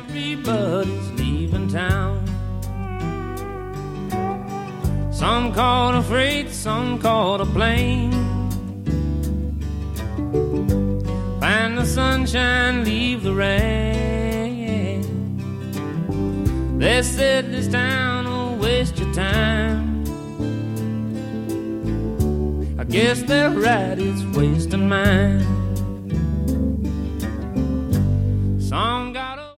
Everybody's leaving town. Some call it a freight, some call it a plane. Find the sunshine, leave the rain. They said this town will waste your time. I guess they're right, it's wasting mine.